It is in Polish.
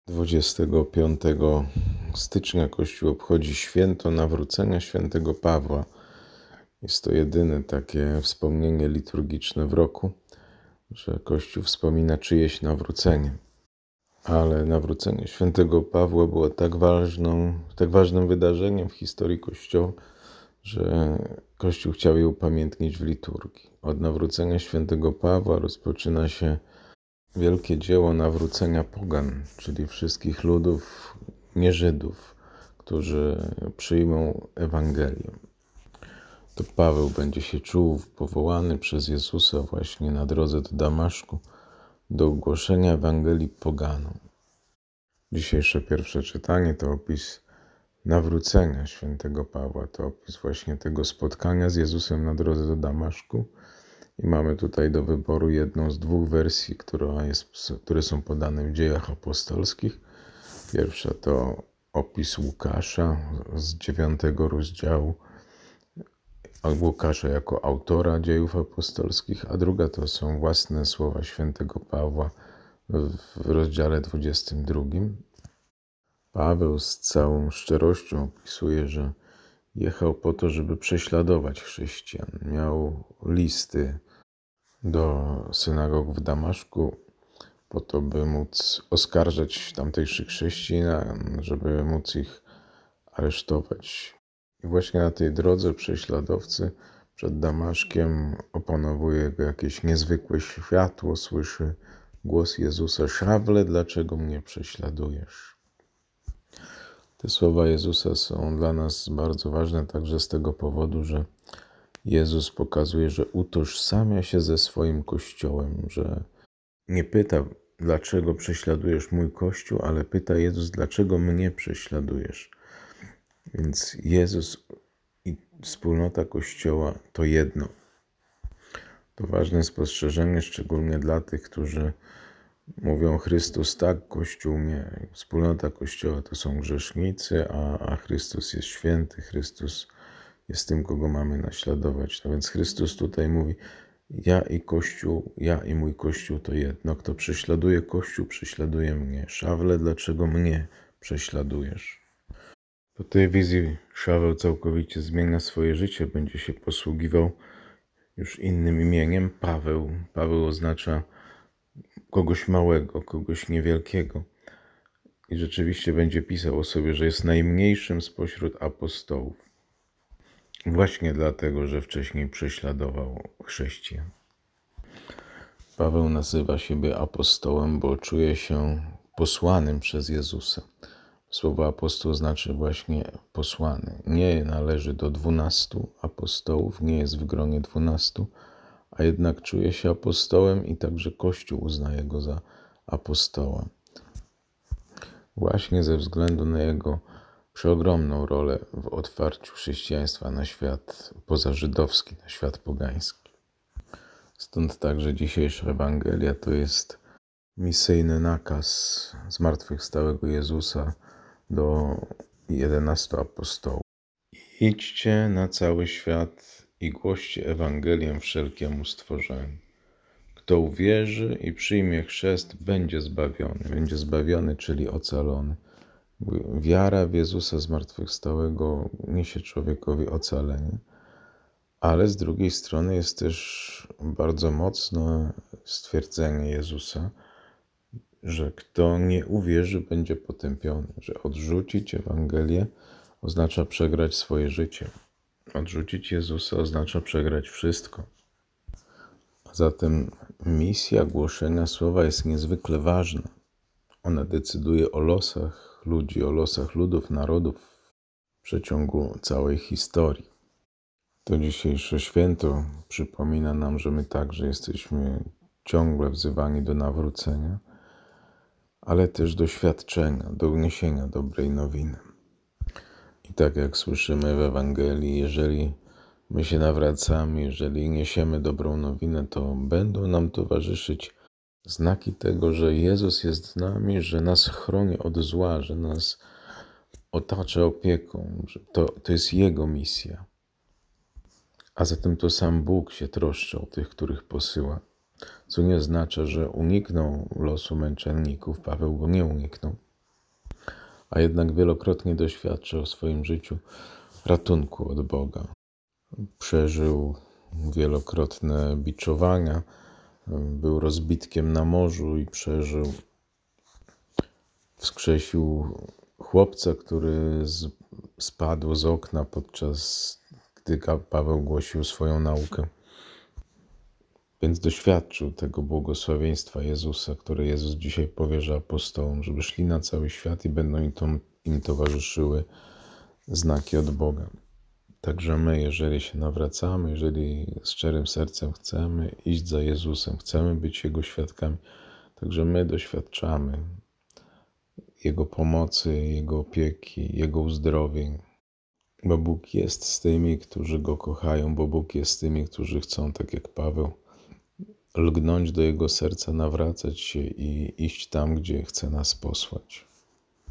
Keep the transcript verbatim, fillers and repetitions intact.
dwudziestego piątego stycznia Kościół obchodzi święto nawrócenia świętego Pawła. Jest to jedyne takie wspomnienie liturgiczne w roku, że Kościół wspomina czyjeś nawrócenie. Ale nawrócenie świętego Pawła było tak ważną, tak ważnym wydarzeniem w historii Kościoła, że Kościół chciał je upamiętnić w liturgii. Od nawrócenia świętego Pawła rozpoczyna się wielkie dzieło nawrócenia pogan, czyli wszystkich ludów nie-Żydów, którzy przyjmą Ewangelię. To Paweł będzie się czuł powołany przez Jezusa właśnie na drodze do Damaszku do ogłoszenia Ewangelii poganom. Dzisiejsze pierwsze czytanie to opis nawrócenia świętego Pawła, to opis właśnie tego spotkania z Jezusem na drodze do Damaszku. I mamy tutaj do wyboru jedną z dwóch wersji, która jest, które są podane w Dziejach Apostolskich. Pierwsza to opis Łukasza z dziewiątego rozdziału, Łukasza jako autora Dziejów Apostolskich, a druga to są własne słowa świętego Pawła w rozdziale dwudziestym drugim. Paweł z całą szczerością opisuje, że jechał po to, żeby prześladować chrześcijan. Miał listy do synagog w Damaszku po to, by móc oskarżać tamtejszych chrześcijan, żeby móc ich aresztować. I właśnie na tej drodze prześladowcy przed Damaszkiem opanowuje go jakieś niezwykłe światło, słyszy głos Jezusa: Szawle, dlaczego mnie prześladujesz? Te słowa Jezusa są dla nas bardzo ważne także z tego powodu, że Jezus pokazuje, że utożsamia się ze swoim Kościołem, że nie pyta, dlaczego prześladujesz mój Kościół, ale pyta Jezus, dlaczego mnie prześladujesz. Więc Jezus i wspólnota Kościoła to jedno. To ważne spostrzeżenie, szczególnie dla tych, którzy mówią: Chrystus tak, Kościół nie. Wspólnota Kościoła to są grzesznicy, a, a Chrystus jest święty, Chrystus jest tym, kogo mamy naśladować. No więc Chrystus tutaj mówi: ja i Kościół, ja i mój Kościół to jedno. Kto prześladuje Kościół, prześladuje mnie. Szawle, dlaczego mnie prześladujesz? Po tej wizji Szaweł całkowicie zmienia swoje życie, będzie się posługiwał już innym imieniem, Paweł. Paweł oznacza kogoś małego, kogoś niewielkiego. I rzeczywiście będzie pisał o sobie, że jest najmniejszym spośród apostołów. Właśnie dlatego, że wcześniej prześladował chrześcijan. Paweł nazywa siebie apostołem, bo czuje się posłanym przez Jezusa. Słowo apostoł znaczy właśnie posłany. Nie należy do dwunastu apostołów, nie jest w gronie dwunastu, a jednak czuje się apostołem i także Kościół uznaje go za apostoła. Właśnie ze względu na jego przeogromną rolę w otwarciu chrześcijaństwa na świat pozażydowski, na świat pogański. Stąd także dzisiejsza Ewangelia to jest misyjny nakaz zmartwychwstałego Jezusa do jedenastu apostołów. Idźcie na cały świat i głoście Ewangelię wszelkiemu stworzeniu. Kto uwierzy i przyjmie chrzest, będzie zbawiony. Będzie zbawiony, czyli ocalony. Wiara w Jezusa zmartwychwstałego niesie człowiekowi ocalenie, ale z drugiej strony jest też bardzo mocne stwierdzenie Jezusa, że kto nie uwierzy, będzie potępiony, że odrzucić Ewangelię oznacza przegrać swoje życie. Odrzucić Jezusa oznacza przegrać wszystko. A zatem misja głoszenia słowa jest niezwykle ważna. Ona decyduje o losach ludzi, o losach ludów, narodów w przeciągu całej historii. To dzisiejsze święto przypomina nam, że my także jesteśmy ciągle wzywani do nawrócenia, ale też do świadczenia, do niesienia dobrej nowiny. I tak jak słyszymy w Ewangelii, jeżeli my się nawracamy, jeżeli niesiemy dobrą nowinę, to będą nam towarzyszyć znaki tego, że Jezus jest z nami, że nas chroni od zła, że nas otacza opieką, że to, to jest Jego misja. A zatem to sam Bóg się troszczy o tych, których posyła, co nie oznacza, że uniknął losu męczenników. Paweł go nie uniknął, a jednak wielokrotnie doświadczał w swoim życiu ratunku od Boga. Przeżył wielokrotne biczowania, był rozbitkiem na morzu i przeżył. Wskrzesił chłopca, który z, spadł z okna, podczas gdy Paweł głosił swoją naukę. Więc doświadczył tego błogosławieństwa Jezusa, które Jezus dzisiaj powierza apostołom, żeby szli na cały świat i będą im, to, im towarzyszyły znaki od Boga. Także my, jeżeli się nawracamy, jeżeli z szczerym sercem chcemy iść za Jezusem, chcemy być Jego świadkami, także my doświadczamy Jego pomocy, Jego opieki, Jego uzdrowień. Bo Bóg jest z tymi, którzy Go kochają, bo Bóg jest z tymi, którzy chcą, tak jak Paweł, lgnąć do Jego serca, nawracać się i iść tam, gdzie chce nas posłać.